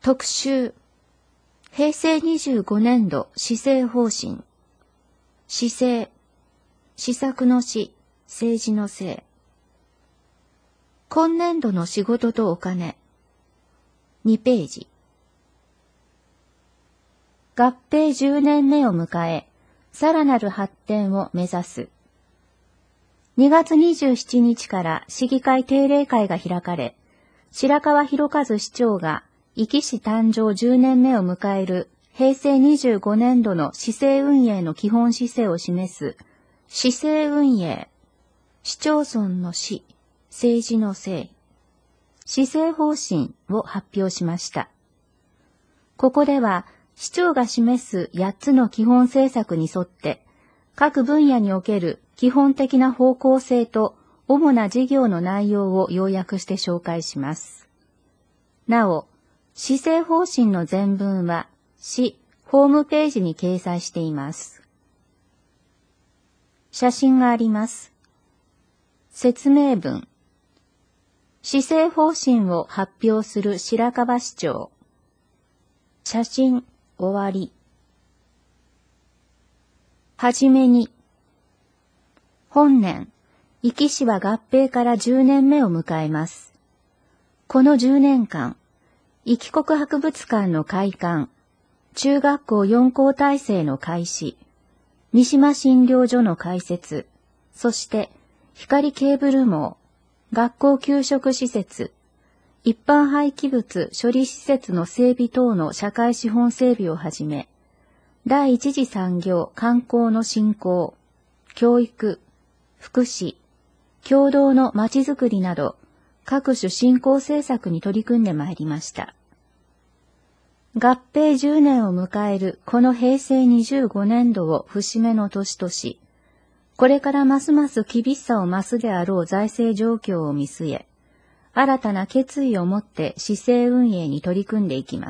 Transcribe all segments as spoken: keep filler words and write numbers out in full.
特集。平成にじゅうごねんど施政方針。施政。施策の施、政治の政。今年度の仕事とお金。にページ。合併じゅうねんめを迎え、さらなる発展を目指す。にがつにじゅうしちにちから市議会定例会が開かれ、白川博和市長が壱岐市誕生じゅうねんめを迎える平成にじゅうごねんどの市政運営の基本姿勢を示す市政運営、市町村の市、政治の政、市政方針を発表しました。ここでは市長が示すやっつの基本政策に沿って各分野における基本的な方向性と主な事業の内容を要約して紹介します。なお、市政方針の全文は市ホームページに掲載しています。写真があります。説明文。市政方針を発表する白川市長。写真終わり。はじめに。本年、壱岐市は合併からじゅうねんめを迎えます。このじゅうねんかん、壱岐国博物館の開館、中学校よん校体制の開始、三島診療所の開設、そして光ケーブル網、学校給食施設、一般廃棄物処理施設の整備等の社会資本整備をはじめ、第一次産業観光の振興、教育、福祉、共同のまちづくりなど、各種振興政策に取り組んでまいりました。合併じゅうねんを迎えるこの平成にじゅうごねんどを節目の年とし、これからますます厳しさを増すであろう財政状況を見据え、新たな決意を持って市政運営に取り組んでいきます。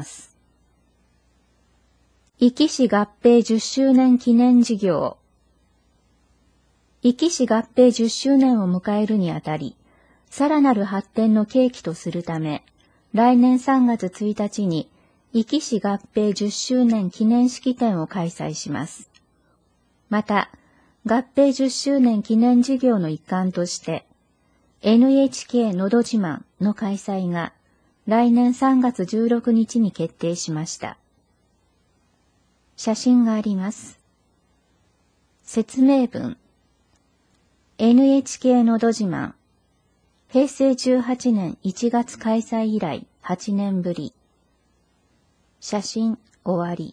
壱岐市合併じゅっしゅうねん記念事業。壱岐市合併じゅっしゅうねんを迎えるにあたり、さらなる発展の契機とするため、来年さんがつついたちに、壱岐市合併じゅっしゅうねん記念式典を開催します。また、合併じゅっしゅうねん記念事業の一環として、エヌエイチケー のど自慢の開催が来年さんがつじゅうろくにちに決定しました。写真があります。説明文。エヌエイチケー のど自慢。平成じゅうはちねんいちがつ開催以来はちねんぶり。写真終わり。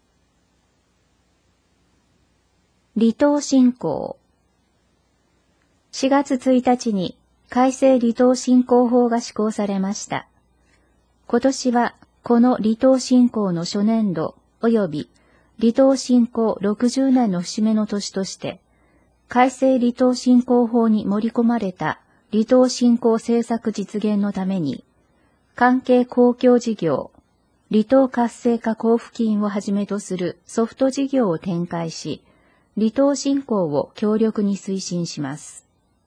離島振興。しがつついたちに改正離島振興法が施行されました。今年はこの離島振興の初年度及び離島振興ろくじゅうねんの節目の年として、改正離島振興法に盛り込まれた離島振興政策実現のために、関係公共事業、離島活性化交付金をはじめとするソフト事業を展開し、離島振興を強力に推進します。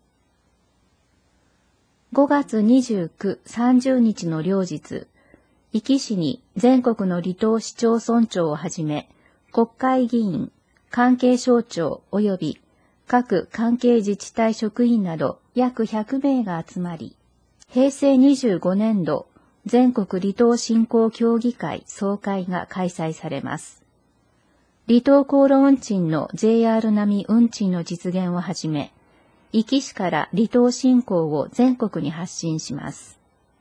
ごがつにじゅうく、さんじゅうにちの両日、壱岐市に全国の離島市町村長をはじめ、国会議員、関係省庁及び各関係自治体職員など約ひゃくめいが集まり、平成にじゅうごねんど全国離島振興協議会総会が開催されます。離島航路運賃の ジェイアール 並み運賃の実現をはじめ、壱岐市から離島振興を全国に発信します。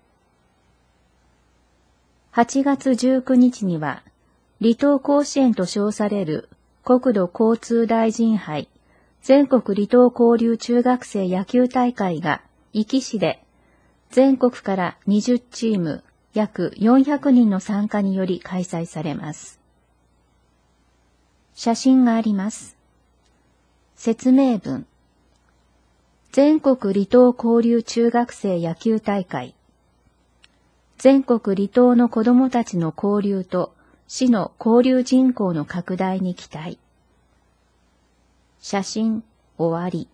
はちがつじゅうくにちには、離島甲子園と称される国土交通大臣杯全国離島交流中学生野球大会が壱岐市で全国からにじゅうチーム約よんひゃくにんの参加により開催されます。写真があります。説明文。全国離島交流中学生野球大会。全国離島の子どもたちの交流と市の交流人口の拡大に期待。写真終わり。